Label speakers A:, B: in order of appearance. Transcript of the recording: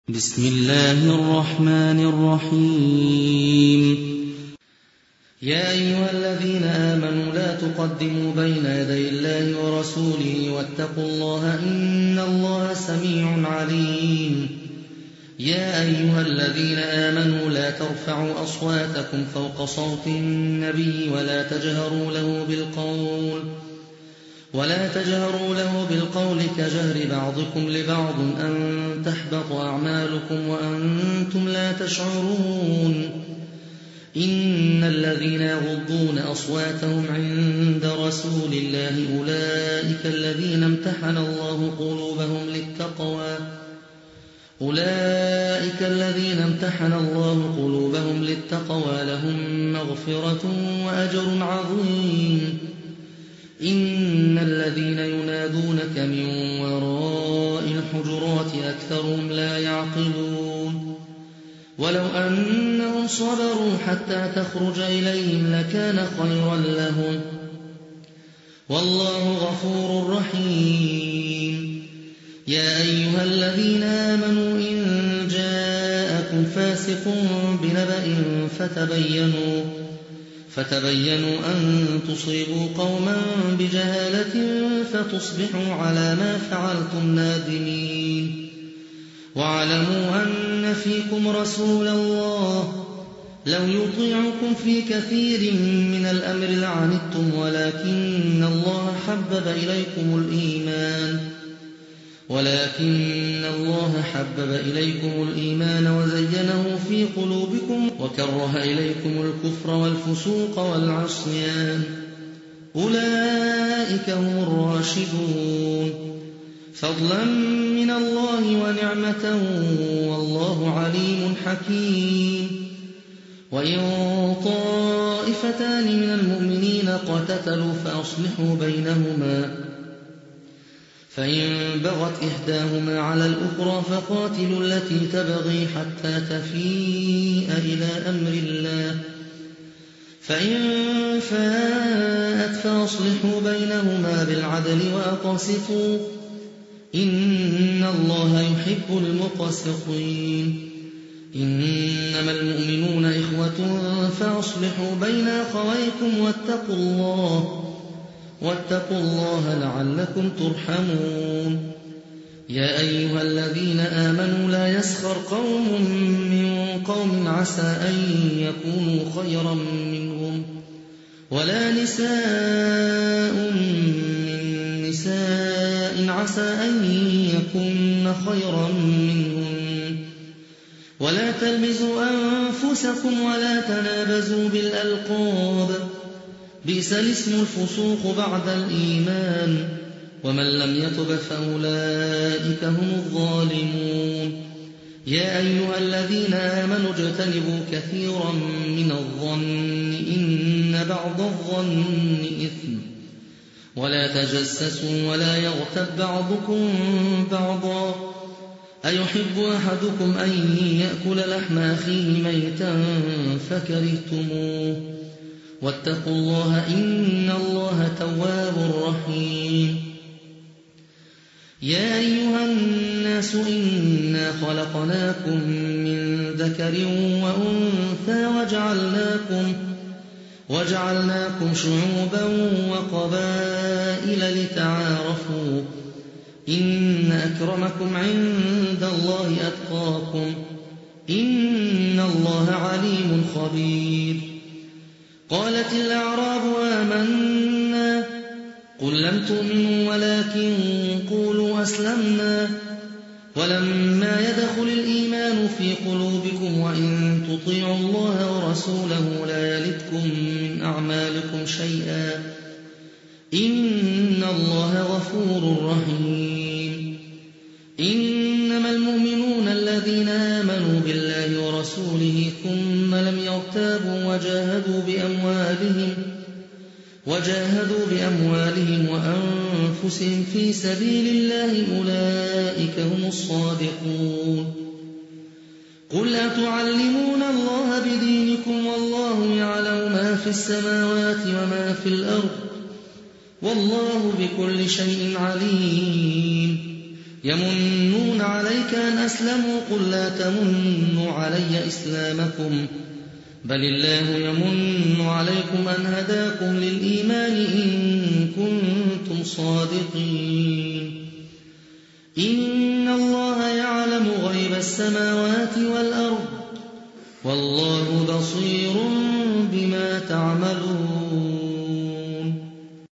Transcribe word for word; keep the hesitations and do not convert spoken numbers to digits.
A: بسم الله الرحمن الرحيم.
B: يا أيها الذين آمنوا لا تقدموا بين يدي الله ورسوله واتقوا الله إن الله سميع عليم. يا أيها الذين آمنوا لا ترفعوا أصواتكم فوق صوت النبي ولا تجهروا له بالقول ولا تجهروا له بالقول كجهر بعضكم لبعض أن تحبط أعمالكم وأنتم لا تشعرون. إن الذين يغضون أصواتهم عند رسول الله أولئك الذين امتحن الله قلوبهم للتقوى أولئك الذين امتحن الله قلوبهم للتقوى لهم مغفرة وأجر عظيم. إن الذين ينادونك من وراء الحجرات أكثرهم لا يعقلون. ولو أنهم صبروا حتى تخرج إليهم لكان خيرا لهم والله غفور رحيم. يا أيها الذين آمنوا إن جاءكم فاسق بنبأ فتبينوا فتبينوا أن تصيبوا قوما بجهالة فتصبحوا على ما فعلتم نادمين. واعلموا أن فيكم رسول الله لو يطيعكم في كثير من الأمر لعنتم ولكن الله حبب إليكم الإيمان ولكن الله حبب إليكم الإيمان وزينه في قلوبكم وكره إليكم الكفر والفسوق والعصيان أولئك هم الراشدون فضلا من الله ونعمة والله عليم حكيم. وإن طائفتان من المؤمنين اقتتلوا فأصلحوا بينهما فإن بغت إحداهما على الأخرى فقاتلوا التي تبغي حتى تفيء إلى أمر الله فإن فاءت فأصلحوا بينهما بالعدل وأقسطوا إن الله يحب المقسطين. إنما المؤمنون إخوة فأصلحوا بين أخويكم واتقوا الله واتقوا الله لعلكم ترحمون. يا أيها الذين آمنوا لا يسخر قوم من قوم عسى أن يكونوا خيرا منهم ولا نساء من نساء عسى أن يكون خيرا منهم ولا تلمزوا أنفسكم ولا تنابزوا بالألقاب بئس الاسم الفسوق بعد الإيمان ومن لم يتب فأولئك هم الظالمون. يا أيها الذين آمنوا اجتنبوا كثيرا من الظن إن بعض الظن إثم ولا تجسسوا ولا يغتب بعضكم بعضا أيحب أحدكم أن يأكل لحم أخيه ميتا فكرهتموه واتقوا الله إن الله تواب رحيم. يا أيها الناس إنا خلقناكم من ذكر وأنثى وجعلناكم وجعلناكم شعوبا وقبائل لتعارفوا إن أكرمكم عند الله أتقاكم إن الله عليم خبير. قالت الأعراب آمنا قل لم تؤمنوا ولكن قولوا أسلمنا ولما يدخل الإيمان في قلوبكم وإن تطيعوا الله ورسوله لا يلتكم من أعمالكم شيئا إن الله غفور رحيم. إنما المؤمنون الذين آمنوا بالله ورسوله ثم لم يرتابوا وجاهدوا بأموالهم وجاهدوا بأموالهم وأنفسهم في سبيل الله أولئك هم الصادقون. قل أتعلمون الله بدينكم والله يعلم ما في السماوات وما في الأرض والله بكل شيء عليم. يمنون عليك أن أسلموا قل لا تمنوا علي إسلامكم بل الله يمن عليكم أن هداكم للإيمان إن كنتم صادقين إن الله يعلم غيب السماوات والأرض والله بصير